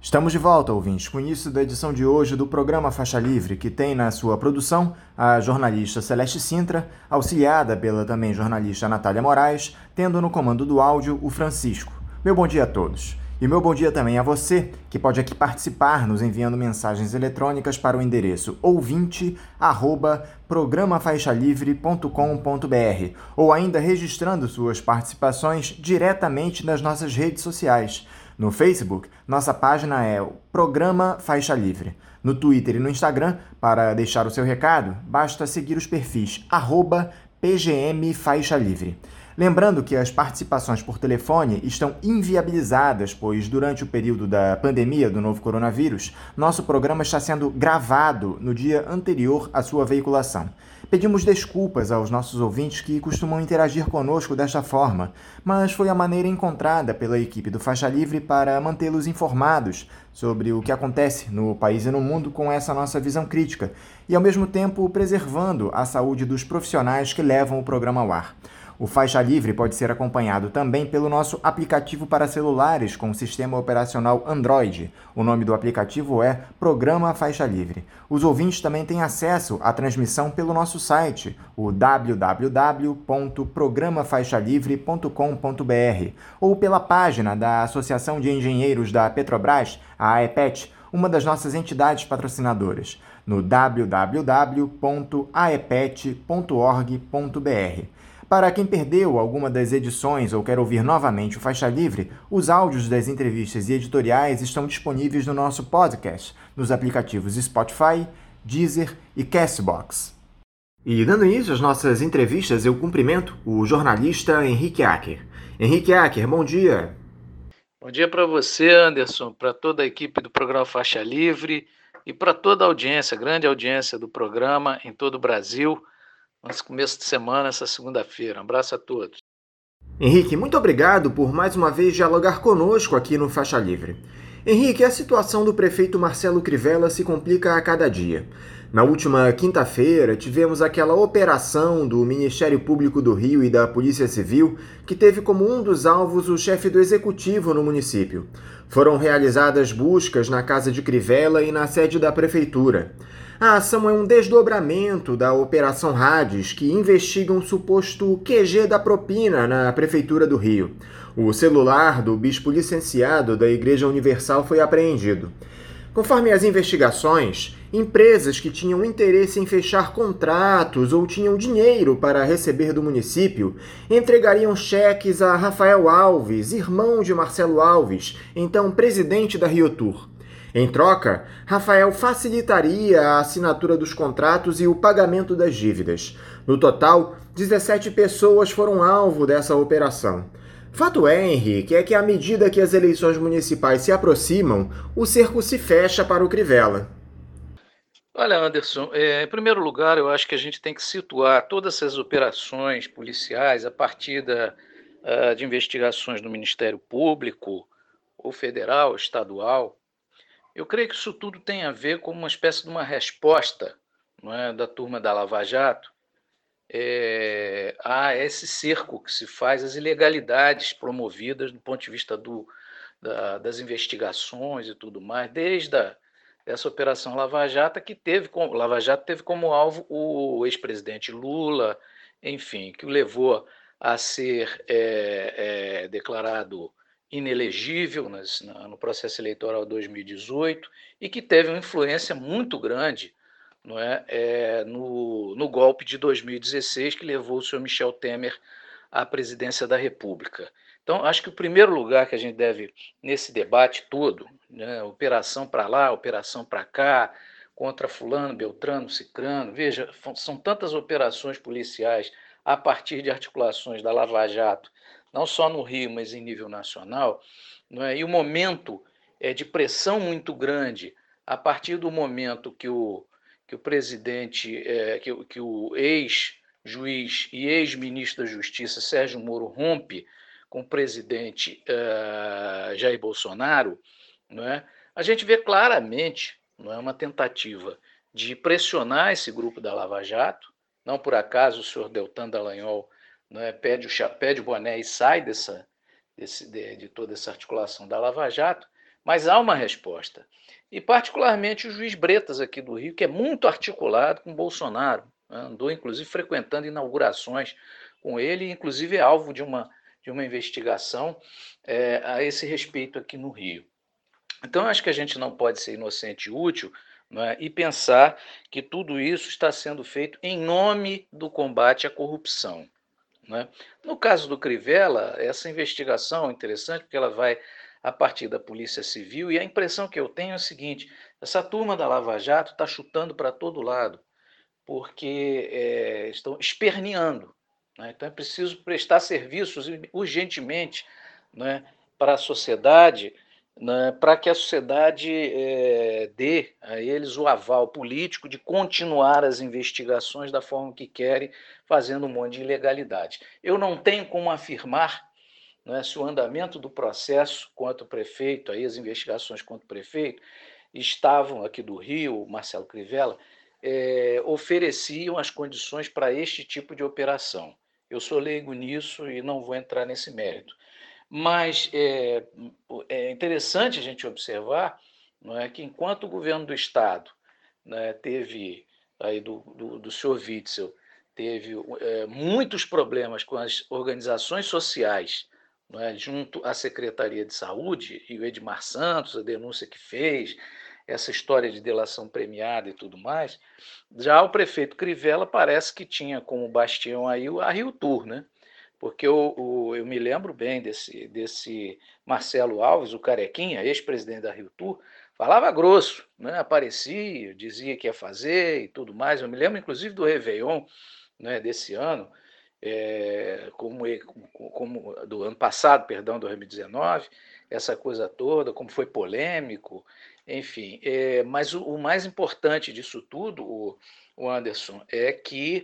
Estamos de volta, ouvintes, com o início da edição de hoje do programa Faixa Livre, que tem na sua produção a jornalista Celeste Sintra, auxiliada pela também jornalista Natália Moraes, tendo no comando do áudio o Francisco. Meu bom dia a todos. E meu bom dia também a você, que pode aqui participar nos enviando mensagens eletrônicas para o endereço ouvinte@programafaixalivre.com.br ou ainda registrando suas participações diretamente nas nossas redes sociais. No Facebook, nossa página é o Programa Faixa Livre. No Twitter e no Instagram, para deixar o seu recado, basta seguir os perfis @PGM Faixa Livre. Lembrando que as participações por telefone estão inviabilizadas, pois durante o período da pandemia do novo coronavírus, nosso programa está sendo gravado no dia anterior à sua veiculação. Pedimos desculpas aos nossos ouvintes que costumam interagir conosco desta forma, mas foi a maneira encontrada pela equipe do Faixa Livre para mantê-los informados sobre o que acontece no país e no mundo com essa nossa visão crítica e, ao mesmo tempo, preservando a saúde dos profissionais que levam o programa ao ar. O Faixa Livre pode ser acompanhado também pelo nosso aplicativo para celulares com sistema operacional Android. O nome do aplicativo é Programa Faixa Livre. Os ouvintes também têm acesso à transmissão pelo nosso site, o www.programafaixalivre.com.br, ou pela página da Associação de Engenheiros da Petrobras, a AEPET, uma das nossas entidades patrocinadoras, no www.aepet.org.br. Para quem perdeu alguma das edições ou quer ouvir novamente o Faixa Livre, os áudios das entrevistas e editoriais estão disponíveis no nosso podcast, nos aplicativos Spotify, Deezer e Castbox. E dando início às nossas entrevistas, eu cumprimento o jornalista Henrique Acker. Henrique Acker, bom dia. Bom dia para você, Anderson, para toda a equipe do programa Faixa Livre e para toda a audiência, grande audiência do programa em todo o Brasil. Nesse começo de semana, essa segunda-feira. Um abraço a todos. Henrique, muito obrigado por mais uma vez dialogar conosco aqui no Faixa Livre. Henrique, a situação do prefeito Marcelo Crivella se complica a cada dia. Na última quinta-feira, tivemos aquela operação do Ministério Público do Rio e da Polícia Civil, que teve como um dos alvos o chefe do executivo no município. Foram realizadas buscas na casa de Crivella e na sede da prefeitura. A ação é um desdobramento da Operação Hades, que investiga um suposto QG da propina na Prefeitura do Rio. O celular do bispo licenciado da Igreja Universal foi apreendido. Conforme as investigações, empresas que tinham interesse em fechar contratos ou tinham dinheiro para receber do município entregariam cheques a Rafael Alves, irmão de Marcelo Alves, então presidente da RioTour. Em troca, Rafael facilitaria a assinatura dos contratos e o pagamento das dívidas. No total, 17 pessoas foram alvo dessa operação. Fato é, Henrique, é que à medida que as eleições municipais se aproximam, o cerco se fecha para o Crivella. Olha, Anderson, em primeiro lugar, eu acho que a gente tem que situar todas essas operações policiais a partir de investigações do Ministério Público, ou federal, estadual. Eu creio que isso tudo tem a ver com uma espécie de uma resposta, não é, da turma da Lava Jato a esse cerco que se faz às ilegalidades promovidas do ponto de vista das investigações e tudo mais, desde essa Operação Lava Jato, Lava Jato teve como alvo o ex-presidente Lula, enfim, que o levou a ser declarado inelegível no processo eleitoral 2018 e que teve uma influência muito grande, não é, no golpe de 2016 que levou o senhor Michel Temer à presidência da República. Então, acho que o primeiro lugar que a gente deve, nesse debate todo, né, operação para lá, operação para cá, contra fulano, beltrano, cicrano, veja, são tantas operações policiais a partir de articulações da Lava Jato, não só no Rio, mas em nível nacional, não é? E o momento de pressão muito grande, a partir do momento que o presidente, que o ex-juiz e ex-ministro da Justiça, Sérgio Moro, rompe com o presidente Jair Bolsonaro, não é? A gente vê claramente, não é, uma tentativa de pressionar esse grupo da Lava Jato. Não por acaso o senhor Deltan Dallagnol, não é, pede o boné e sai de toda essa articulação da Lava Jato, Mas há uma resposta. E particularmente o juiz Bretas aqui do Rio, que é muito articulado com Bolsonaro, né? Andou inclusive frequentando inaugurações com ele, e inclusive é alvo de uma investigação a esse respeito aqui no Rio. Então, acho que a gente não pode ser inocente e útil, não é, e pensar que tudo isso está sendo feito em nome do combate à corrupção. Não é? No caso do Crivella, essa investigação é interessante porque ela vai a partir da Polícia Civil, e a impressão que eu tenho é a seguinte: essa turma da Lava Jato está chutando para todo lado, porque estão esperneando. Né? Então é preciso prestar serviços urgentemente, né, para a sociedade, né, para que a sociedade dê a eles o aval político de continuar as investigações da forma que querem, fazendo um monte de ilegalidade. Eu não tenho como afirmar, né, se o andamento do processo contra o prefeito, aí as investigações contra o prefeito, estavam aqui do Rio, Marcelo Crivella, ofereciam as condições para este tipo de operação. Eu sou leigo nisso e não vou entrar nesse mérito. Mas é interessante a gente observar, não é, que enquanto o governo do Estado, né, teve, aí do senhor Witzel, teve muitos problemas com as organizações sociais, não é, junto à Secretaria de Saúde, e o Edmar Santos, a denúncia que fez, essa história de delação premiada e tudo mais, já o prefeito Crivella parece que tinha como bastião aí a Rio Tour, né? Porque eu me lembro bem desse Marcelo Alves, o Carequinha, ex-presidente da Rio Tour, falava grosso, né? Aparecia, dizia que ia fazer e tudo mais. Eu me lembro, inclusive, do Réveillon, né, desse ano, como do ano passado, perdão, 2019, essa coisa toda, como foi polêmico, enfim. Mas o mais importante disso tudo, o Anderson, é que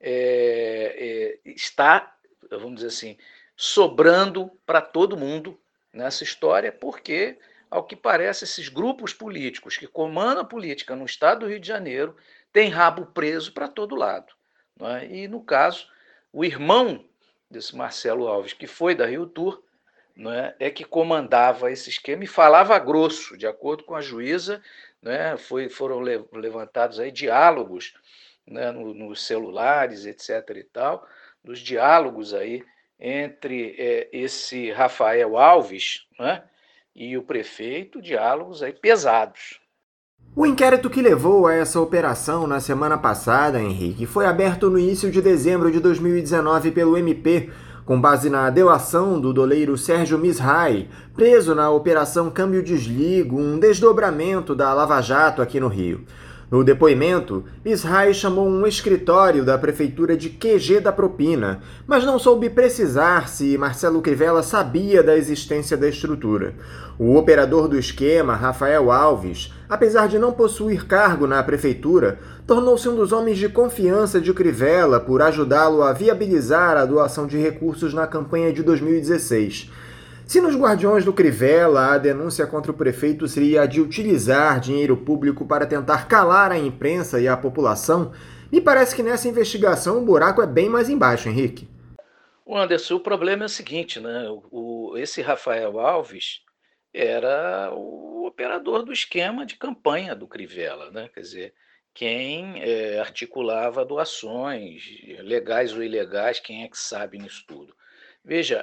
está, vamos dizer assim, sobrando para todo mundo nessa história, porque, ao que parece, esses grupos políticos que comandam a política no estado do Rio de Janeiro têm rabo preso para todo lado. Não é? E, no caso, o irmão desse Marcelo Alves, que foi da Rio Tour, não é que comandava esse esquema e falava grosso, de acordo com a juíza, né, foram levantados aí diálogos, né, nos celulares, etc. e tal, dos diálogos aí entre esse Rafael Alves, né, e o prefeito, diálogos aí pesados. O inquérito que levou a essa operação na semana passada, Henrique, foi aberto no início de dezembro de 2019 pelo MP, com base na delação do doleiro Sérgio Misrai, preso na Operação Câmbio Desligo, um desdobramento da Lava Jato aqui no Rio. No depoimento, Misrai chamou um escritório da prefeitura de QG da propina, mas não soube precisar se Marcelo Crivella sabia da existência da estrutura. O operador do esquema, Rafael Alves, apesar de não possuir cargo na prefeitura, tornou-se um dos homens de confiança de Crivella por ajudá-lo a viabilizar a doação de recursos na campanha de 2016. Se nos Guardiões do Crivella a denúncia contra o prefeito seria a de utilizar dinheiro público para tentar calar a imprensa e a população, me parece que nessa investigação o buraco é bem mais embaixo, Henrique. O Anderson, o problema é o seguinte, né? Esse Rafael Alves era o operador do esquema de campanha do Crivella, né? Quer dizer, quem articulava doações, legais ou ilegais, quem é que sabe nisso tudo? Veja,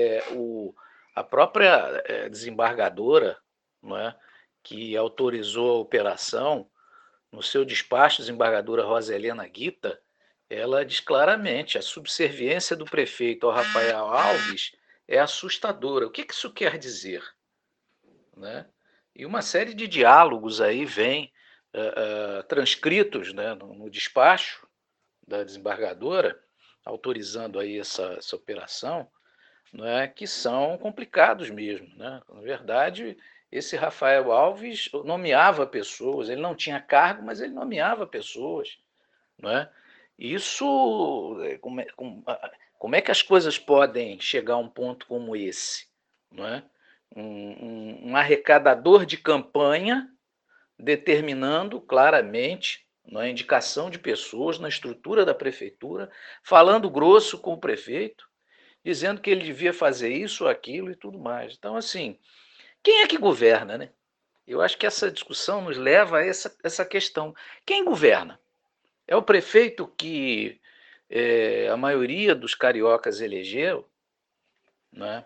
a própria desembargadora, não é, que autorizou a operação, no seu despacho, desembargadora Rosa Helena Guita, ela diz claramente: a subserviência do prefeito ao Rafael Alves é assustadora. O que isso quer dizer? Né? E uma série de diálogos aí vem transcritos, né, no despacho da desembargadora, autorizando aí essa operação, né, que são complicados mesmo. Né? Na verdade, esse Rafael Alves nomeava pessoas, ele não tinha cargo, mas ele nomeava pessoas. Não é? Isso, como é que as coisas podem chegar a um ponto como esse? Não é? Um arrecadador de campanha determinando claramente, não é, a indicação de pessoas na estrutura da prefeitura, falando grosso com o prefeito, dizendo que ele devia fazer isso, aquilo e tudo mais. Então, assim, quem é que governa, né? Eu acho que essa discussão nos leva a essa questão. Quem governa? É o prefeito que a maioria dos cariocas elegeu, né?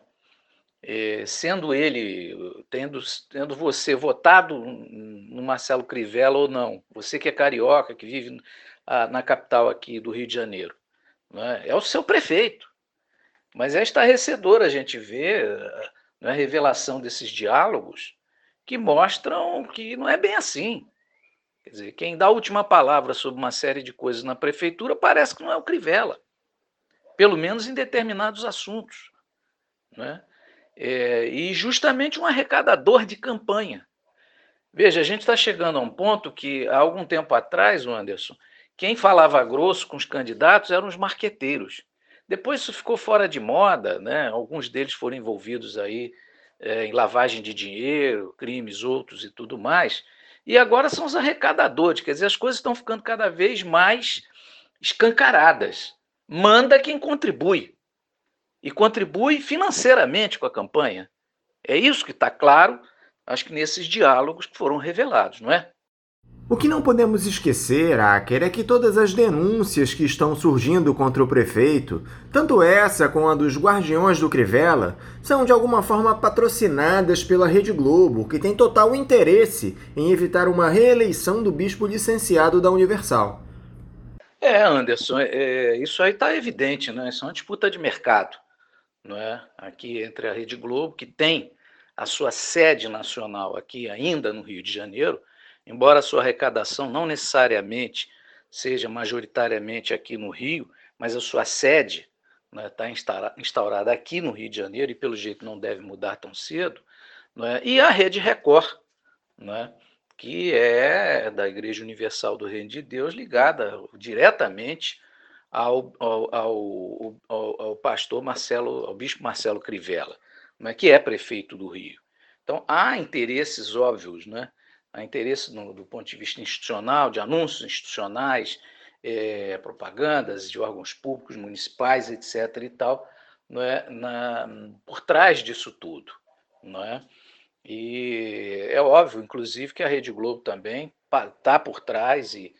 Sendo ele, tendo você votado no Marcelo Crivella ou não, você que é carioca, que vive na capital aqui do Rio de Janeiro, né? É o seu prefeito. Mas é estarrecedor a gente ver, né, a revelação desses diálogos que mostram que não é bem assim. Quer dizer, quem dá a última palavra sobre uma série de coisas na prefeitura parece que não é o Crivella, pelo menos em determinados assuntos, né? E justamente um arrecadador de campanha. Veja, a gente está chegando a um ponto que, há algum tempo atrás, Anderson, quem falava grosso com os candidatos eram os marqueteiros. Depois isso ficou fora de moda, né? Alguns deles foram envolvidos aí em lavagem de dinheiro, crimes outros e tudo mais. E agora são os arrecadadores, quer dizer, as coisas estão ficando cada vez mais escancaradas. Manda quem contribui, e contribui financeiramente com a campanha. É isso que está claro, acho que nesses diálogos que foram revelados, não é? O que não podemos esquecer, Acker, é que todas as denúncias que estão surgindo contra o prefeito, tanto essa como a dos Guardiões do Crivella, são de alguma forma patrocinadas pela Rede Globo, que tem total interesse em evitar uma reeleição do bispo licenciado da Universal. Anderson, isso aí está evidente, né? Isso é uma disputa de mercado, não é? Aqui entre a Rede Globo, que tem a sua sede nacional aqui ainda no Rio de Janeiro, embora a sua arrecadação não necessariamente seja majoritariamente aqui no Rio, mas a sua sede está, né, instaurada aqui no Rio de Janeiro e pelo jeito não deve mudar tão cedo, não é? E a Rede Record, não é? Que é da Igreja Universal do Reino de Deus, ligada diretamente ao pastor Marcelo, ao bispo Marcelo Crivella, né, que é prefeito do Rio. Então, há interesses óbvios, né? Há interesse do ponto de vista institucional, de anúncios institucionais, propagandas de órgãos públicos, municipais, etc. e tal, não é? Por trás disso tudo, não é? E é óbvio, inclusive, que a Rede Globo também está por trás e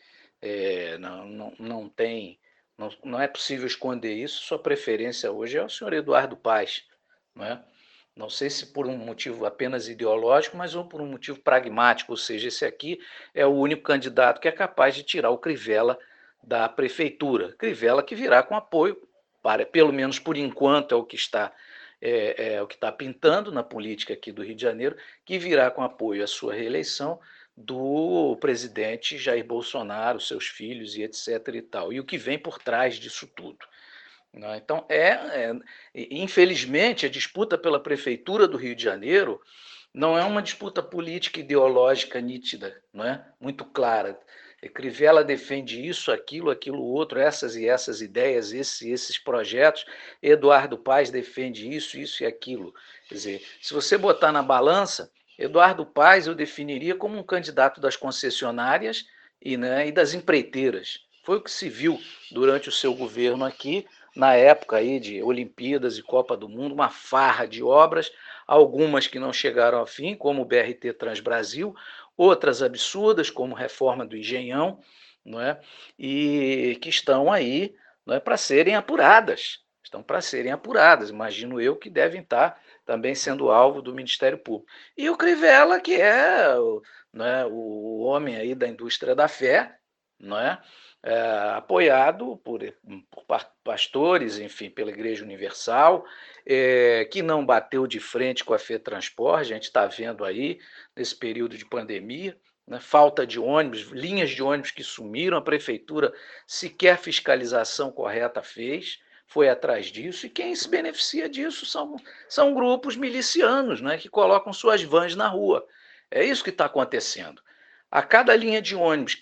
não tem, não é possível esconder isso. Sua preferência hoje é o senhor Eduardo Paes, não é? Não sei se por um motivo apenas ideológico, mas ou por um motivo pragmático, ou seja, esse aqui é o único candidato que é capaz de tirar o Crivella da prefeitura. Crivella que virá com apoio, pelo menos por enquanto é o que está o que está pintando na política aqui do Rio de Janeiro, que virá com apoio à sua reeleição do presidente Jair Bolsonaro, seus filhos e etc. e tal. E o que vem por trás disso tudo. Né? Então, infelizmente, a disputa pela prefeitura do Rio de Janeiro não é uma disputa política ideológica nítida, não é? Muito clara. Crivella defende isso, aquilo outro, essas e essas ideias, esses projetos. Eduardo Paes defende isso e aquilo. Quer dizer, se você botar na balança, Eduardo Paes eu definiria como um candidato das concessionárias e das empreiteiras. Foi o que se viu durante o seu governo aqui, na época aí de Olimpíadas e Copa do Mundo, uma farra de obras, algumas que não chegaram ao fim, como o BRT Transbrasil, outras absurdas, como reforma do Engenhão, não é? E que estão aí, não é, para serem apuradas. Estão para serem apuradas, imagino eu, que devem estar também sendo alvo do Ministério Público. E o Crivella, que é, não é, o homem aí da indústria da fé, não é? Apoiado por pastores, enfim, pela Igreja Universal, que não bateu de frente com a FETransport, a gente está vendo aí, nesse período de pandemia, né, falta de ônibus, linhas de ônibus que sumiram, a prefeitura sequer fiscalização correta fez, foi atrás disso, e quem se beneficia disso são grupos milicianos, né, que colocam suas vans na rua. É isso que está acontecendo. A cada linha de ônibus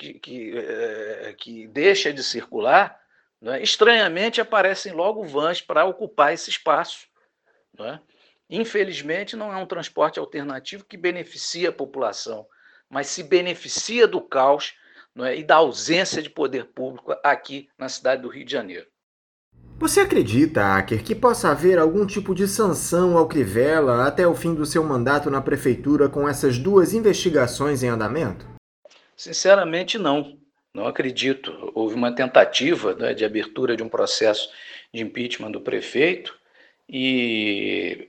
que deixa de circular, né, estranhamente aparecem logo vans para ocupar esse espaço. Né? Infelizmente, não é um transporte alternativo que beneficia a população, mas se beneficia do caos, não é, e da ausência de poder público aqui na cidade do Rio de Janeiro. Você acredita, Acker, que possa haver algum tipo de sanção ao Crivella até o fim do seu mandato na prefeitura com essas duas investigações em andamento? Sinceramente, não. Não acredito. Houve uma tentativa, né, de abertura de um processo de impeachment do prefeito e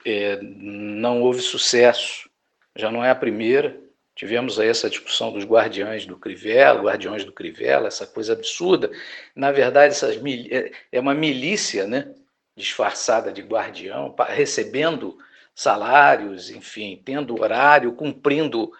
não houve sucesso. Já não é a primeira. Tivemos aí essa discussão dos guardiões do Crivella, essa coisa absurda. Na verdade, é uma milícia, né, disfarçada de guardião, recebendo salários, enfim, tendo horário, cumprindo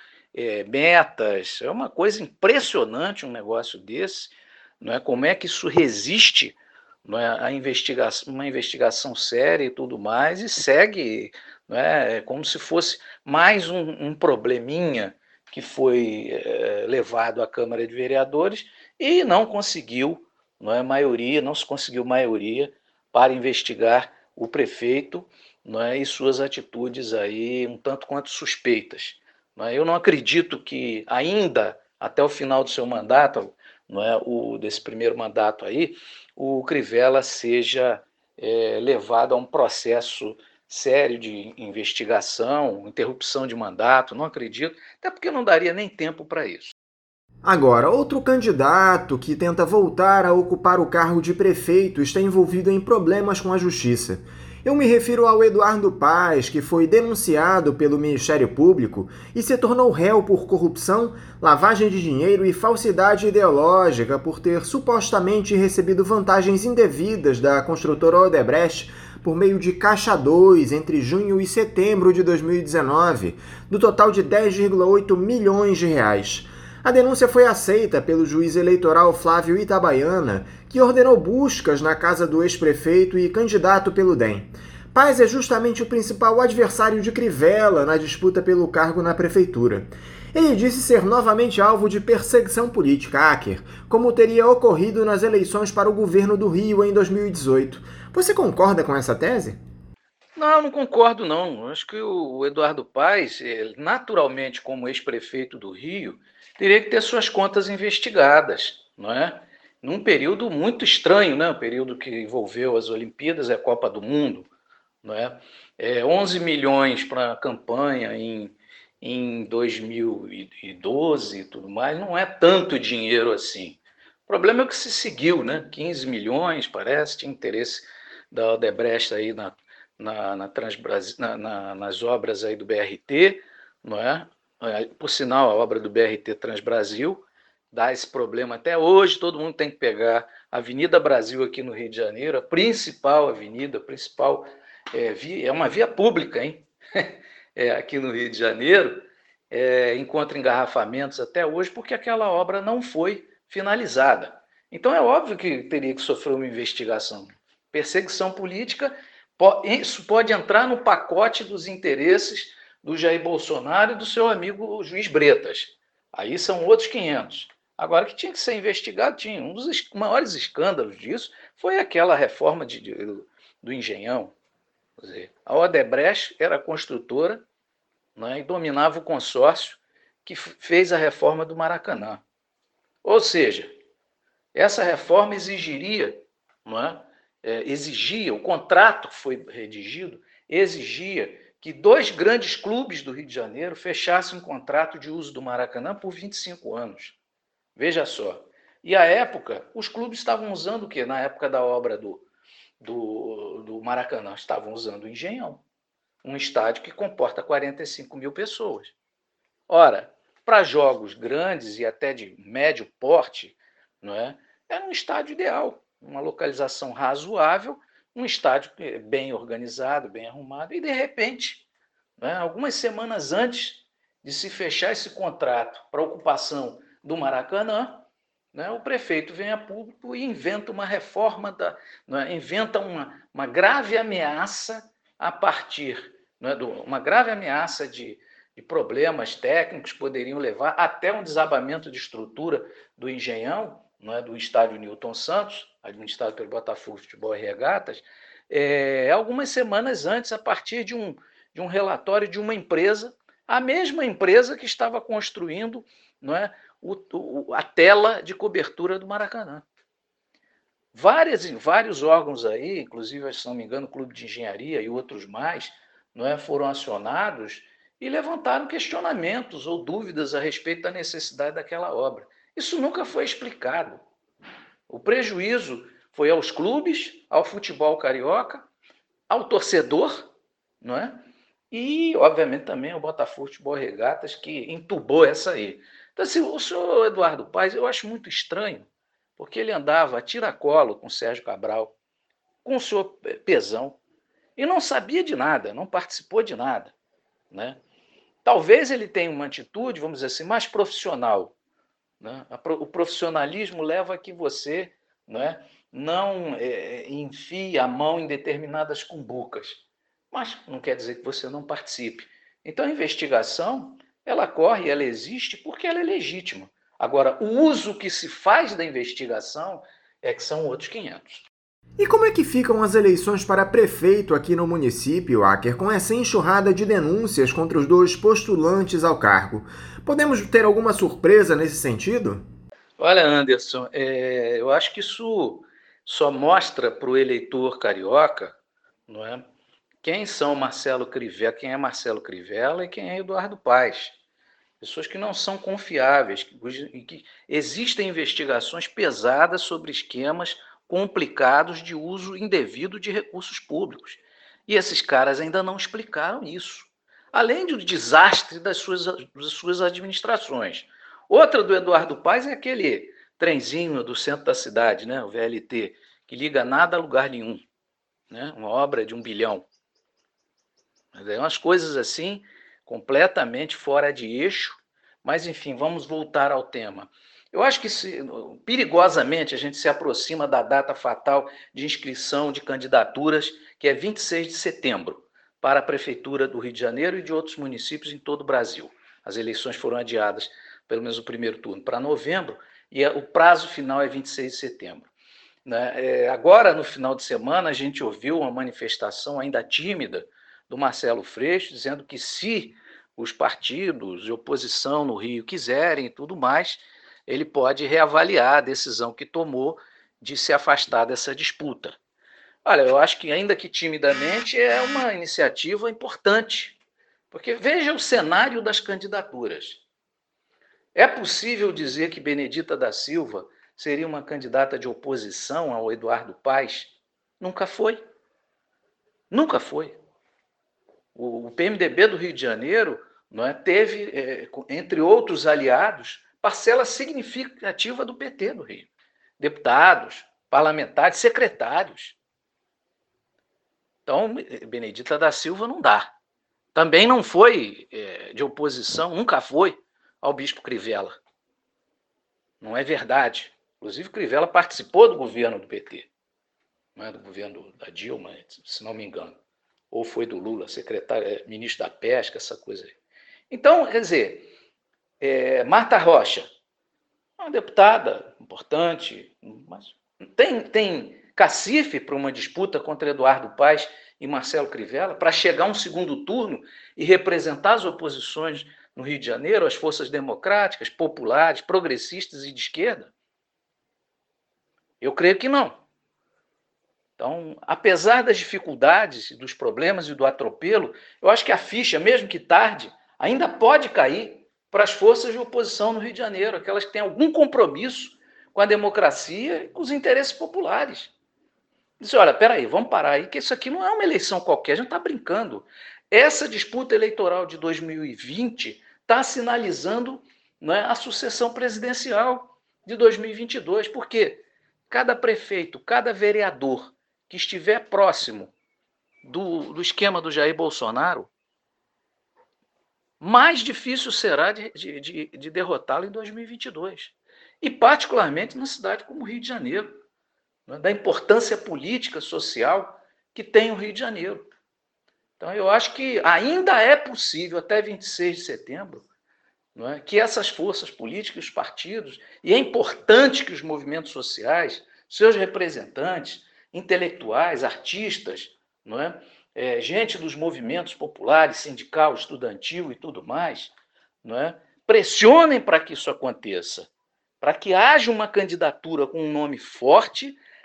metas. É uma coisa impressionante um negócio desse. Não é? Como é que isso resiste, não é, uma investigação séria e tudo mais, e segue, não é, como se fosse mais um probleminha que foi levado à Câmara de Vereadores e não conseguiu, não é, maioria, não se conseguiu maioria para investigar o prefeito, não é, e suas atitudes aí um tanto quanto suspeitas. Não é? Eu não acredito que ainda até o final do seu mandato, não é, desse primeiro mandato aí, o Crivella seja levado a um processo sério de investigação, interrupção de mandato, não acredito, até porque não daria nem tempo para isso. Agora, outro candidato que tenta voltar a ocupar o cargo de prefeito está envolvido em problemas com a justiça. Eu me refiro ao Eduardo Paes, que foi denunciado pelo Ministério Público e se tornou réu por corrupção, lavagem de dinheiro e falsidade ideológica por ter supostamente recebido vantagens indevidas da construtora Odebrecht por meio de Caixa 2 entre junho e setembro de 2019, no total de 10,8 milhões de reais. A denúncia foi aceita pelo juiz eleitoral Flávio Itabaiana, que ordenou buscas na casa do ex-prefeito e candidato pelo DEM. Paes é justamente o principal adversário de Crivella na disputa pelo cargo na prefeitura. Ele disse ser novamente alvo de perseguição política, Acker, como teria ocorrido nas eleições para o governo do Rio em 2018. Você concorda com essa tese? Não, não concordo não. Acho que o Eduardo Paes, naturalmente como ex-prefeito do Rio, teria que ter suas contas investigadas, não é? Num período muito estranho, né? Um período que envolveu as Olimpíadas e a Copa do Mundo, não é? 11 milhões para a campanha em 2012 e tudo mais, não é tanto dinheiro assim. O problema é o que se seguiu, né? 15 milhões, parece, tinha interesse da Odebrecht aí nas obras aí do BRT, não é? Por sinal, a obra do BRT Transbrasil dá esse problema até hoje, todo mundo tem que pegar a Avenida Brasil aqui no Rio de Janeiro, a principal avenida, a principal é uma via pública, hein? Aqui no Rio de Janeiro, encontra engarrafamentos até hoje porque aquela obra não foi finalizada. Então é óbvio que teria que sofrer uma investigação. Perseguição política, isso pode entrar no pacote dos interesses do Jair Bolsonaro e do seu amigo Juiz Bretas. Aí são outros 500. Agora, que tinha que ser investigado, tinha. Um dos maiores escândalos disso foi aquela reforma do Engenhão. Quer dizer, a Odebrecht era a construtora, né, e dominava o consórcio que fez a reforma do Maracanã. Ou seja, essa reforma exigiria, não é? Exigia, o contrato que foi redigido, exigia que dois grandes clubes do Rio de Janeiro fechassem um contrato de uso do Maracanã por 25 anos. Veja só. E à época, os clubes estavam usando o quê? Na época da obra do Maracanã, estavam usando o Engenhão, um estádio que comporta 45 mil pessoas. Ora, para jogos grandes e até de médio porte, não é? Era um estádio ideal, uma localização razoável, um estádio bem organizado, bem arrumado, e de repente, né, algumas semanas antes de se fechar esse contrato para ocupação do Maracanã, né, o prefeito vem a público e inventa uma reforma, né, inventa uma grave ameaça a partir, né, uma grave ameaça de problemas técnicos que poderiam levar até um desabamento de estrutura do Engenhão, né, do estádio Newton Santos, administrado pelo Botafogo Futebol e Regatas, algumas semanas antes, a partir de um relatório de uma empresa, a mesma empresa que estava construindo, não é, a tela de cobertura do Maracanã. Vários órgãos aí, inclusive, se não me engano, o Clube de Engenharia e outros mais, não é, foram acionados e levantaram questionamentos ou dúvidas a respeito da necessidade daquela obra. Isso nunca foi explicado. O prejuízo foi aos clubes, ao futebol carioca, ao torcedor, não é? E, obviamente, também ao Botafogo Futebol Regatas, que entubou essa aí. Então, assim, o senhor Eduardo Paes, eu acho muito estranho, porque ele andava a tiracolo com o Sérgio Cabral, com o senhor Pezão, e não sabia de nada, não participou de nada, né? Talvez ele tenha uma atitude, vamos dizer assim, mais profissional, né? O profissionalismo leva a que você, né, não enfie a mão em determinadas cumbucas, mas não quer dizer que você não participe. Então a investigação, ela corre, ela existe porque ela é legítima. Agora, o uso que se faz da investigação é que são outros 500. E como é que ficam as eleições para prefeito aqui no município, Acker, com essa enxurrada de denúncias contra os dois postulantes ao cargo? Podemos ter alguma surpresa nesse sentido? Olha, Anderson, eu acho que isso só mostra para o eleitor carioca, não é, quem são Marcelo Crivella, quem é Marcelo Crivella e quem é Eduardo Paes. Pessoas que não são confiáveis, que existem investigações pesadas sobre esquemas complicados de uso indevido de recursos públicos. E esses caras ainda não explicaram isso. Além do desastre das suas administrações. Outra do Eduardo Paes é aquele trenzinho do centro da cidade, né, o VLT, que liga nada a lugar nenhum, né, uma obra de 1 bilhão. É umas coisas assim, completamente fora de eixo, mas enfim, vamos voltar ao tema. Eu acho que perigosamente a gente se aproxima da data fatal de inscrição de candidaturas, que é 26 de setembro, para a Prefeitura do Rio de Janeiro e de outros municípios em todo o Brasil. As eleições foram adiadas, pelo menos o primeiro turno, para novembro, e o prazo final é 26 de setembro. Agora, no final de semana, a gente ouviu uma manifestação ainda tímida do Marcelo Freixo, dizendo que se os partidos de oposição no Rio quiserem e tudo mais, ele pode reavaliar a decisão que tomou de se afastar dessa disputa. Olha, eu acho que, ainda que timidamente, é uma iniciativa importante, porque veja o cenário das candidaturas. É possível dizer que Benedita da Silva seria uma candidata de oposição ao Eduardo Paes? Nunca foi. Nunca foi. O PMDB do Rio de Janeiro, não é, teve, entre outros aliados, parcela significativa do PT do Rio. Deputados, parlamentares, secretários. Então, Benedita da Silva não dá. Também não foi de oposição, nunca foi, ao bispo Crivella. Não é verdade. Inclusive, Crivella participou do governo do PT, não é do governo da Dilma, se não me engano. Ou foi do Lula, secretário, ministro da Pesca, essa coisa aí. Então, quer dizer, Marta Rocha, uma deputada importante, mas tem cacife para uma disputa contra Eduardo Paes e Marcelo Crivella, para chegar a um segundo turno e representar as oposições no Rio de Janeiro, as forças democráticas, populares, progressistas e de esquerda? Eu creio que não. Então, apesar das dificuldades, dos problemas e do atropelo, eu acho que a ficha, mesmo que tarde, ainda pode cair para as forças de oposição no Rio de Janeiro, aquelas que têm algum compromisso com a democracia e com os interesses populares. Diz, olha, peraí, vamos parar aí, que isso aqui não é uma eleição qualquer, a gente está brincando. Essa disputa eleitoral de 2020 está sinalizando, né, a sucessão presidencial de 2022. Por quê? Cada prefeito, cada vereador que estiver próximo do esquema do Jair Bolsonaro, mais difícil será de derrotá-lo em 2022. E particularmente na cidade como o Rio de Janeiro, da importância política, social que tem o Rio de Janeiro. Então, eu acho que ainda é possível, até 26 de setembro, não é, que essas forças políticas, os partidos, e é importante que os movimentos sociais, seus representantes, intelectuais, artistas, não é, gente dos movimentos populares, sindical, estudantil e tudo mais, não é, pressionem para que isso aconteça, para que haja uma candidatura com um nome forte,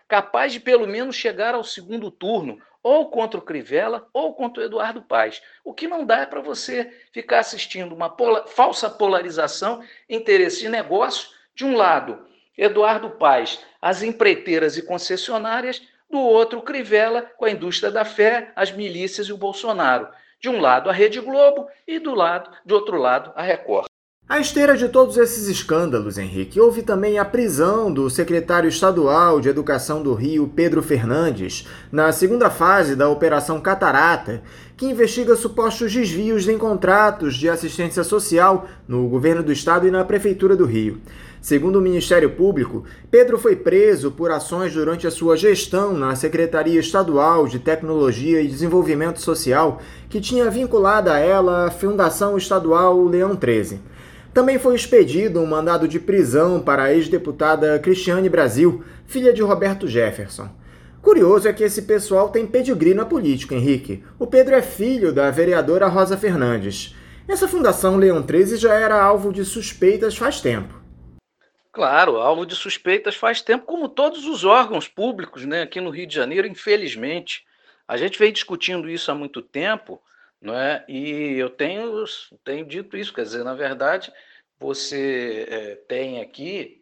capaz de pelo menos chegar ao segundo turno, ou contra o Crivella ou contra o Eduardo Paes. O que não dá é para você ficar assistindo uma falsa polarização, interesse de negócio, de um lado, Eduardo Paes, as empreiteiras e concessionárias, do outro, Crivella, com a indústria da fé, as milícias e o Bolsonaro. De um lado, a Rede Globo e do outro lado, a Record. À esteira de todos esses escândalos, Henrique, houve também a prisão do secretário estadual de Educação do Rio, Pedro Fernandes, na segunda fase da Operação Catarata, que investiga supostos desvios em contratos de assistência social no governo do estado e na Prefeitura do Rio. Segundo o Ministério Público, Pedro foi preso por ações durante a sua gestão na Secretaria Estadual de Tecnologia e Desenvolvimento Social, que tinha vinculada a ela a Fundação Estadual Leão 13. Também foi expedido um mandado de prisão para a ex-deputada Cristiane Brasil, filha de Roberto Jefferson. Curioso é que esse pessoal tem pedigree na política, Henrique. O Pedro é filho da vereadora Rosa Fernandes. Essa Fundação Leão 13 já era alvo de suspeitas faz tempo. Claro, alvo de suspeitas faz tempo, como todos os órgãos públicos, né, aqui no Rio de Janeiro, infelizmente. A gente vem discutindo isso há muito tempo, não é? E eu tenho dito isso, quer dizer, na verdade, você tem aqui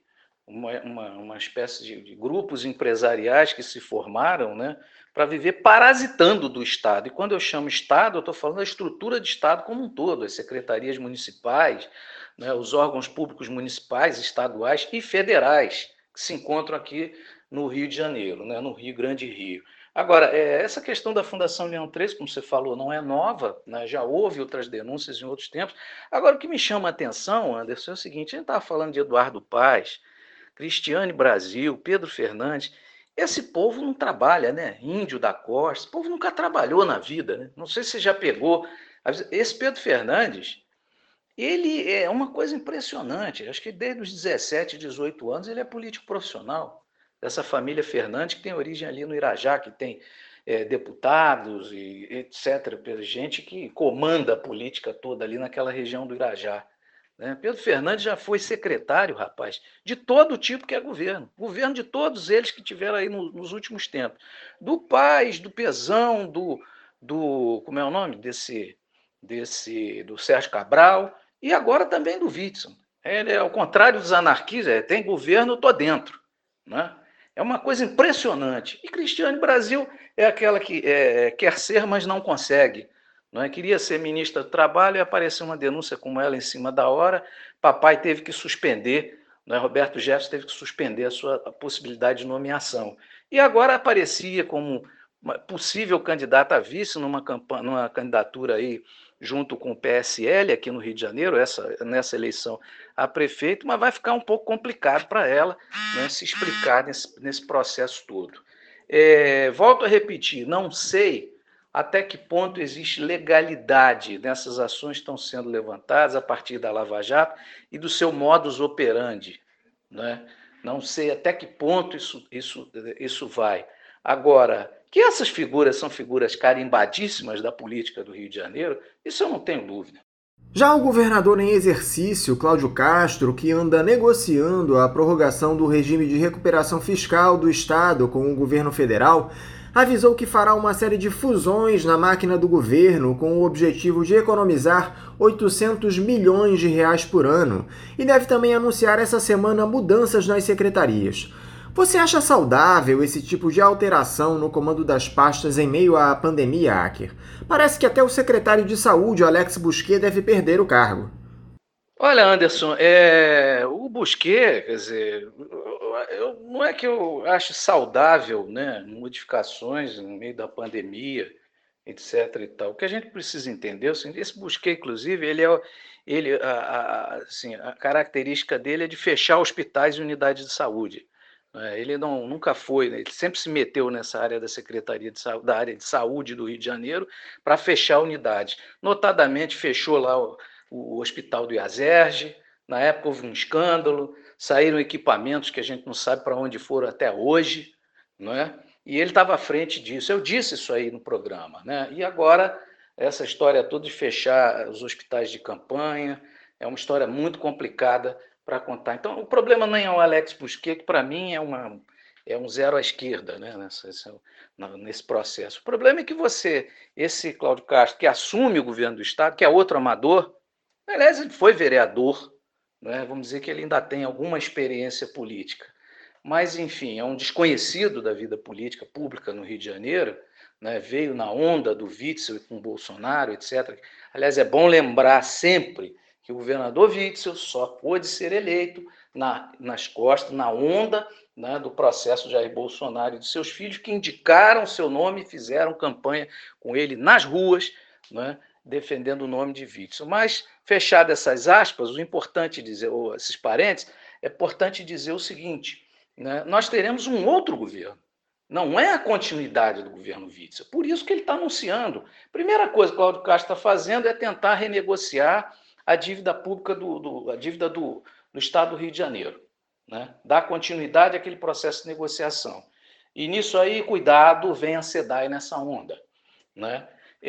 uma espécie de grupos empresariais que se formaram, né, para viver parasitando do Estado. E quando eu chamo Estado, eu estou falando da estrutura de Estado como um todo, as secretarias municipais, né, os órgãos públicos municipais, estaduais e federais que se encontram aqui no Rio de Janeiro, né, no Rio Grande Rio. Agora, essa questão da Fundação Leão 13, como você falou, não é nova, né, já houve outras denúncias em outros tempos. Agora, o que me chama a atenção, Anderson, é o seguinte: a gente estava falando de Eduardo Paes, Cristiane Brasil, Pedro Fernandes. Esse povo não trabalha, né? Índio da Costa, esse povo nunca trabalhou na vida, né? Não sei se você já pegou. Esse Pedro Fernandes, ele é uma coisa impressionante. Acho que desde os 17, 18 anos ele é político profissional. Dessa família Fernandes, que tem origem ali no Irajá, que tem deputados e etc. Gente que comanda a política toda ali naquela região do Irajá. Né? Pedro Fernandes já foi secretário, rapaz, de todo tipo que é governo. Governo de todos eles que tiveram aí nos últimos tempos. Do Paes, do Pezão, como é o nome do Sérgio Cabral, e agora também do Witzel. Ele, ao contrário dos anarquistas, tem governo, eu estou dentro. Né? É uma coisa impressionante. E Cristiane Brasil é aquela que quer ser, mas não consegue. Não é? Queria ser ministra do Trabalho e apareceu uma denúncia como ela em cima da hora. Papai teve que suspender, não é? Roberto Jefferson teve que suspender a possibilidade de nomeação. E agora aparecia como uma possível candidata a vice numa candidatura aí junto com o PSL aqui no Rio de Janeiro, nessa eleição a prefeito, mas vai ficar um pouco complicado para ela, né, se explicar nesse processo todo. Volto a repetir, não sei até que ponto existe legalidade nessas ações que estão sendo levantadas a partir da Lava Jato e do seu modus operandi. Né? Não sei até que ponto isso vai. Agora, que essas figuras são figuras carimbadíssimas da política do Rio de Janeiro, isso eu não tenho dúvida. Já o governador em exercício, Cláudio Castro, que anda negociando a prorrogação do regime de recuperação fiscal do Estado com o governo federal, avisou que fará uma série de fusões na máquina do governo com o objetivo de economizar 800 milhões de reais por ano e deve também anunciar essa semana mudanças nas secretarias. Você acha saudável esse tipo de alteração no comando das pastas em meio à pandemia, Acker? Parece que até o secretário de Saúde, Alex Busquet, deve perder o cargo. Olha, Anderson, o Busquet, quer dizer, não é que eu ache saudável, né, modificações no meio da pandemia, etc. e tal. O que a gente precisa entender, assim, esse Busquet, inclusive, assim, a característica dele é de fechar hospitais e unidades de saúde. Ele nunca foi, né, ele sempre se meteu nessa área da Secretaria de Saúde, da área de saúde do Rio de Janeiro, para fechar unidades. Notadamente, fechou lá o Hospital do Iazerge, na época houve um escândalo, saíram equipamentos que a gente não sabe para onde foram até hoje, não é? E ele estava à frente disso. Eu disse isso aí no programa, né? E agora, essa história toda de fechar os hospitais de campanha, é uma história muito complicada para contar. Então, o problema nem é o Alex Busquet, que para mim é um zero à esquerda, né, nesse processo. O problema é que esse Cláudio Castro, que assume o governo do Estado, que é outro amador, aliás, ele foi vereador, né, vamos dizer que ele ainda tem alguma experiência política, mas, enfim, é um desconhecido da vida política pública no Rio de Janeiro, né, veio na onda do Witzel com Bolsonaro, etc. Aliás, é bom lembrar sempre que o governador Witzel só pôde ser eleito nas costas, na onda, né, do processo Jair Bolsonaro e de seus filhos, que indicaram seu nome e fizeram campanha com ele nas ruas, né, defendendo o nome de Witzel. Mas, fechadas essas aspas, o importante dizer, ou esses parênteses, é importante dizer o seguinte, né, nós teremos um outro governo. Não é a continuidade do governo Witzel. Por isso que ele está anunciando. Primeira coisa que o Cláudio Castro está fazendo é tentar renegociar a dívida pública, a dívida do Estado do Rio de Janeiro. Né? Dar continuidade àquele processo de negociação. E nisso aí, cuidado, vem a SEDAI nessa onda. Né?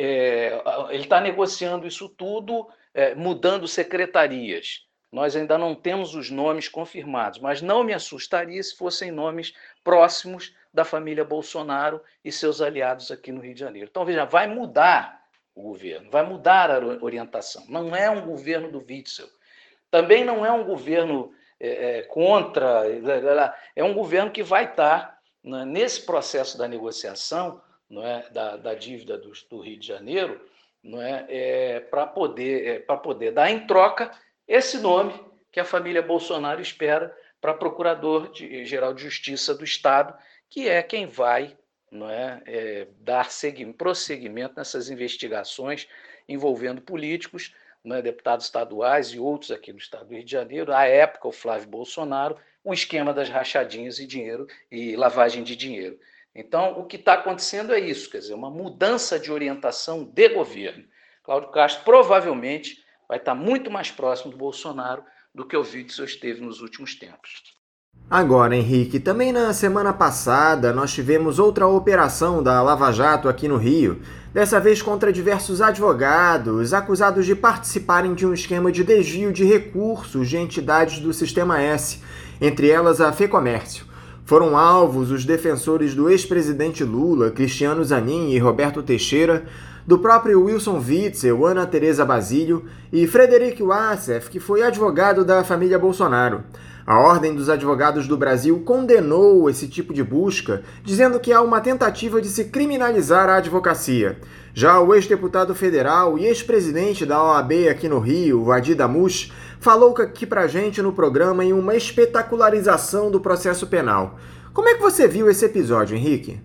Ele está negociando isso tudo, mudando secretarias. Nós ainda não temos os nomes confirmados, mas não me assustaria se fossem nomes próximos da família Bolsonaro e seus aliados aqui no Rio de Janeiro. Então, veja, vai mudar o governo, vai mudar a orientação. Não é um governo do Witzel. Também não é um governo contra, é um governo que vai estar, né, nesse processo da negociação, não é, da dívida do Rio de Janeiro, não é, para poder dar em troca esse nome que a família Bolsonaro espera para Procurador-Geral de Justiça do Estado, que é quem vai, não é, dar prosseguimento nessas investigações envolvendo políticos, né, deputados estaduais e outros aqui no estado do Rio de Janeiro, à época o Flávio Bolsonaro, o esquema das rachadinhas e dinheiro e lavagem de dinheiro. Então, o que está acontecendo é isso, quer dizer, uma mudança de orientação de governo. Cláudio Castro provavelmente vai estar muito mais próximo do Bolsonaro do que o Witzel esteve nos últimos tempos. Agora, Henrique, também na semana passada nós tivemos outra operação da Lava Jato aqui no Rio, dessa vez contra diversos advogados acusados de participarem de um esquema de desvio de recursos de entidades do Sistema S, entre elas a FEComércio. Foram alvos os defensores do ex-presidente Lula, Cristiano Zanin e Roberto Teixeira, do próprio Wilson Witzel, Ana Teresa Basílio e Frederico Wassef, que foi advogado da família Bolsonaro. A Ordem dos Advogados do Brasil condenou esse tipo de busca, dizendo que há uma tentativa de se criminalizar a advocacia. Já o ex-deputado federal e ex-presidente da OAB aqui no Rio, Adi Damush, falou aqui pra gente no programa em uma espetacularização do processo penal. Como é que você viu esse episódio, Henrique?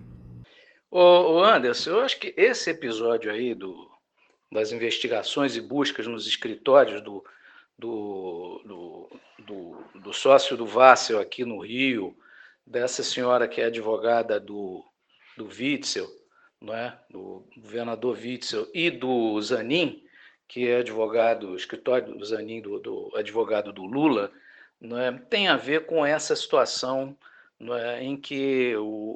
Ô Anderson, eu acho que esse episódio aí das investigações e buscas nos escritórios do, do, do sócio do Wassel aqui no Rio, dessa senhora que é advogada do Witzel, não é? Do governador Witzel, e do Zanin, que é advogado, escritório do Zanin, do advogado do Lula, não é? Tem a ver com essa situação, não é? Em que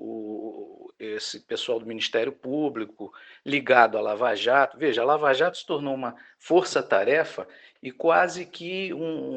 esse pessoal do Ministério Público, ligado à Lava Jato, veja, a Lava Jato se tornou uma força-tarefa e quase que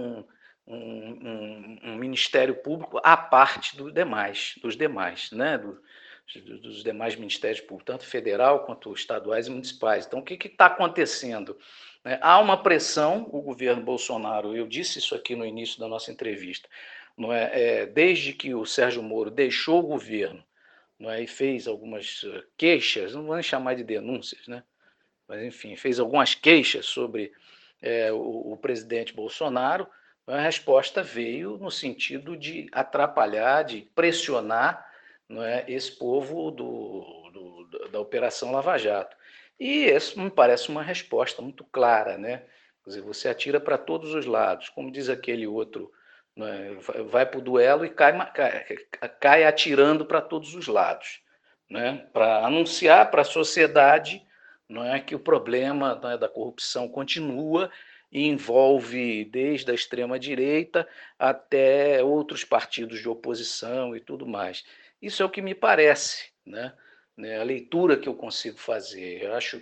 um Ministério Público à parte dos demais, né? Dos demais ministérios públicos, tanto federal quanto estaduais e municipais. Então, o que está acontecendo? Há uma pressão, o governo Bolsonaro, eu disse isso aqui no início da nossa entrevista, não é? Desde que o Sérgio Moro deixou o governo, não é? E fez algumas queixas, não vamos chamar de denúncias, né? Mas, enfim, fez algumas queixas sobre o presidente Bolsonaro, a resposta veio no sentido de atrapalhar, de pressionar, não é, esse povo da Operação Lava Jato. E isso me parece uma resposta muito clara, né? Quer dizer, você atira para todos os lados, como diz aquele outro, né, vai para o duelo e cai atirando para todos os lados, né? Para anunciar para a sociedade, não é, que o problema, não é, da corrupção continua e envolve desde a extrema-direita até outros partidos de oposição e tudo mais. Isso é o que me parece, né? A leitura que eu consigo fazer. Eu acho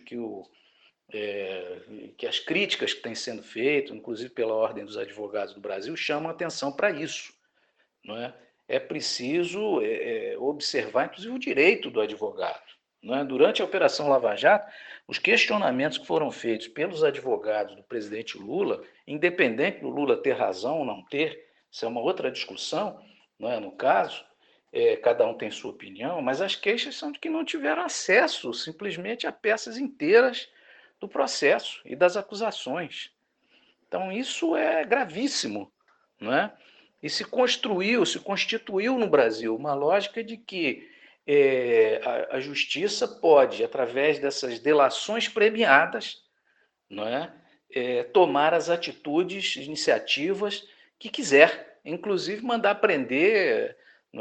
que as críticas que têm sendo feitas, inclusive pela Ordem dos Advogados do Brasil, chamam atenção para isso, não é? é preciso observar, inclusive, o direito do advogado. Né? Durante a Operação Lava Jato, os questionamentos que foram feitos pelos advogados do presidente Lula, independente do Lula ter razão ou não ter, isso é uma outra discussão, não é? No caso, cada um tem sua opinião, mas as queixas são de que não tiveram acesso simplesmente a peças inteiras do processo e das acusações. Então, isso é gravíssimo, não é? E se constituiu no Brasil uma lógica de que a justiça pode, através dessas delações premiadas, não é? Tomar as atitudes, iniciativas que quiser, inclusive mandar prender, não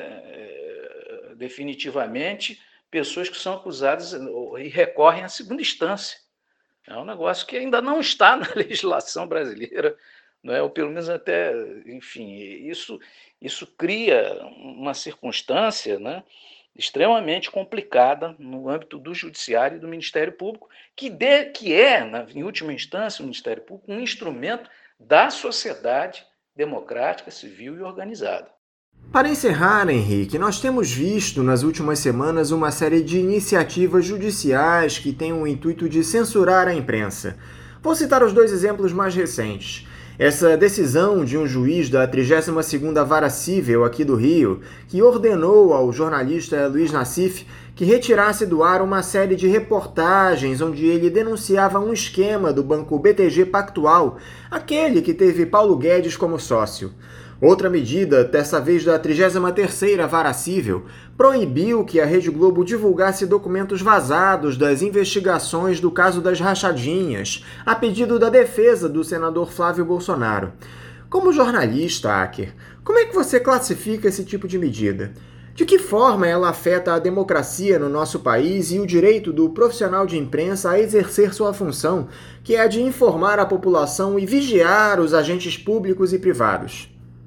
é? Definitivamente pessoas que são acusadas e recorrem à segunda instância. É um negócio que ainda não está na legislação brasileira, não é? Ou pelo menos até, enfim, isso cria uma circunstância, né, extremamente complicada no âmbito do Judiciário e do Ministério Público, que é, em última instância, o Ministério Público, um instrumento da sociedade democrática, civil e organizada. Para encerrar, Henrique, nós temos visto nas últimas semanas uma série de iniciativas judiciais que têm o intuito de censurar a imprensa. Vou citar os dois exemplos mais recentes. Essa decisão de um juiz da 32ª Vara Cível aqui do Rio, que ordenou ao jornalista Luiz Nassif que retirasse do ar uma série de reportagens onde ele denunciava um esquema do banco BTG Pactual, aquele que teve Paulo Guedes como sócio. Outra medida, dessa vez da 33ª Vara Cível, proibiu que a Rede Globo divulgasse documentos vazados das investigações do caso das rachadinhas, a pedido da defesa do senador Flávio Bolsonaro. Como jornalista, Acker, como é que você classifica esse tipo de medida? De que forma ela afeta a democracia no nosso país e o direito do profissional de imprensa a exercer sua função, que é a de informar a população e vigiar os agentes públicos e privados?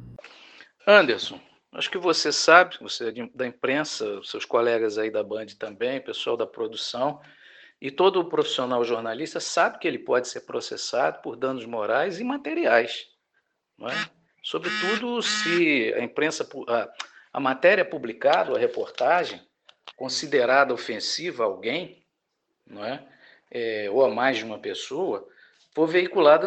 Anderson, acho que você sabe, você é da imprensa, seus colegas aí da Band também, pessoal da produção, e todo profissional jornalista sabe que ele pode ser processado por danos morais e materiais, não é? Sobretudo se a imprensa, a matéria publicada, a reportagem, considerada ofensiva a alguém, não é? Ou a mais de uma pessoa, for veiculada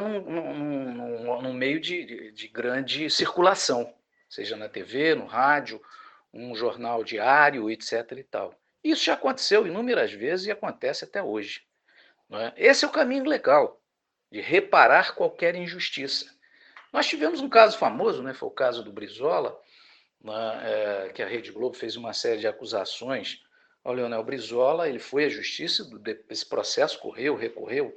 num meio de grande circulação, seja na TV, no rádio, um jornal diário, etc. e tal. Isso já aconteceu inúmeras vezes e acontece até hoje. Não é? Esse é o caminho legal, de reparar qualquer injustiça. Nós tivemos um caso famoso, né, foi o caso do Brizola, né, que a Rede Globo fez uma série de acusações ao Leonel Brizola, ele foi à justiça, esse processo correu, recorreu,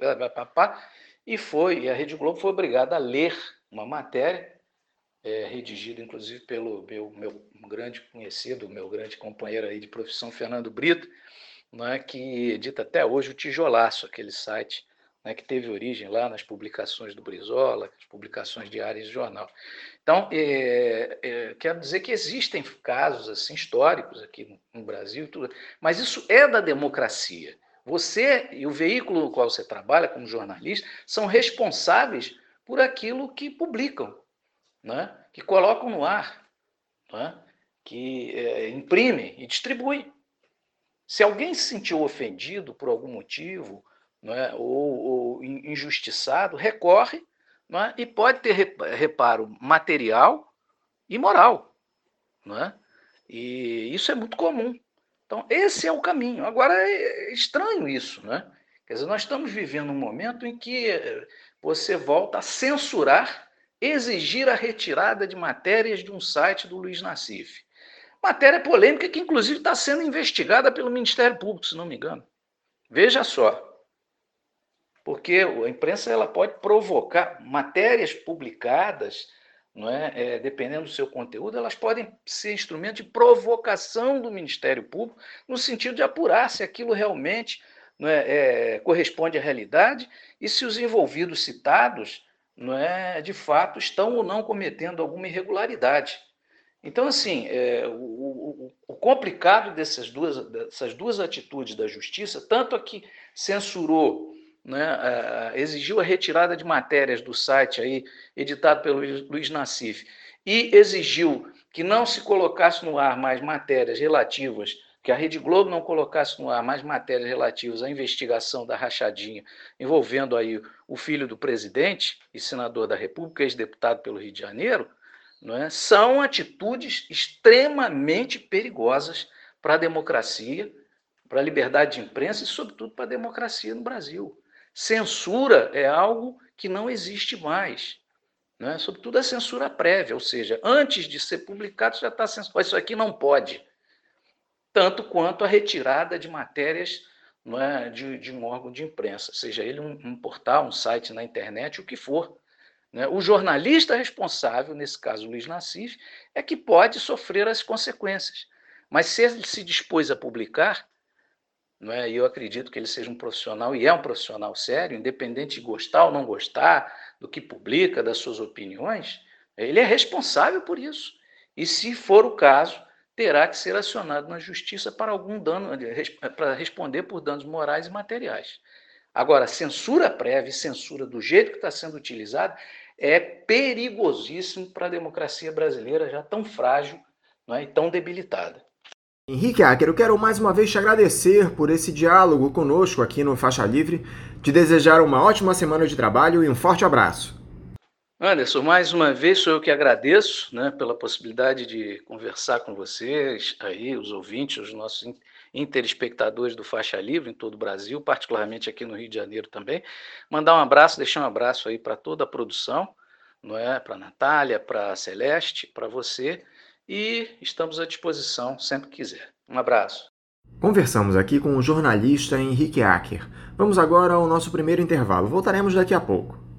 e a Rede Globo foi obrigada a ler uma matéria, redigida inclusive pelo meu grande conhecido, meu grande companheiro aí de profissão, Fernando Brito, né, que edita até hoje o Tijolaço, aquele site, né, que teve origem lá nas publicações do Brizola, as publicações diárias do jornal. Então, quero dizer que existem casos assim históricos aqui no Brasil, mas isso é da democracia. Você e o veículo no qual você trabalha como jornalista são responsáveis por aquilo que publicam, né? Que colocam no ar, né? Que imprimem e distribuem. Se alguém se sentiu ofendido por algum motivo, não é, ou injustiçado, recorre, não é, e pode ter reparo material e moral. Não é? E isso é muito comum. Então, esse é o caminho. Agora, é estranho isso. Não é? Quer dizer, nós estamos vivendo um momento em que você volta a censurar, exigir a retirada de matérias de um site do Luiz Nassif. Matéria polêmica que, inclusive, está sendo investigada pelo Ministério Público, se não me engano. Veja só. Porque a imprensa ela pode provocar matérias publicadas, não é? Dependendo do seu conteúdo, elas podem ser instrumento de provocação do Ministério Público, no sentido de apurar se aquilo realmente não corresponde à realidade e se os envolvidos citados não de fato estão ou não cometendo alguma irregularidade. Então, assim, o complicado dessas duas atitudes da justiça, tanto a que censurou, né, exigiu a retirada de matérias do site aí, editado pelo Luiz Nassif, e exigiu que não se colocasse no ar mais matérias relativas, que a Rede Globo não colocasse no ar mais matérias relativas à investigação da rachadinha envolvendo aí o filho do presidente e senador da República, ex-deputado pelo Rio de Janeiro, não é? São atitudes extremamente perigosas para a democracia, para a liberdade de imprensa e, sobretudo, para a democracia no Brasil. Censura é algo que não existe mais. Né? Sobretudo a censura prévia, ou seja, antes de ser publicado já está censurado. Isso aqui não pode. Tanto quanto a retirada de matérias, não é, de um órgão de imprensa, seja ele um portal, um site na internet, o que for. Né? O jornalista responsável, nesse caso Luiz Nassif, é que pode sofrer as consequências. Mas se ele se dispôs a publicar, não é, e eu acredito que ele seja um profissional, e é um profissional sério, independente de gostar ou não gostar do que publica, das suas opiniões, ele é responsável por isso. E se for o caso, terá que ser acionado na justiça para algum dano, para responder por danos morais e materiais. Agora, censura prévia e censura do jeito que está sendo utilizada é perigosíssimo para a democracia brasileira, já tão frágil, não é, e tão debilitada. Henrique Acker, eu quero mais uma vez te agradecer por esse diálogo conosco aqui no Faixa Livre, te desejar uma ótima semana de trabalho e um forte abraço. Anderson, mais uma vez sou eu que agradeço, né, pela possibilidade de conversar com vocês, aí, os ouvintes, os nossos interespectadores do Faixa Livre em todo o Brasil, particularmente aqui no Rio de Janeiro também. Mandar um abraço, deixar um abraço aí para toda a produção, não é? Para a Natália, para a Celeste, para você, e estamos à disposição sempre que quiser. Um abraço. Conversamos aqui com o jornalista Henrique Acker. Vamos agora ao nosso primeiro intervalo. Voltaremos daqui a pouco.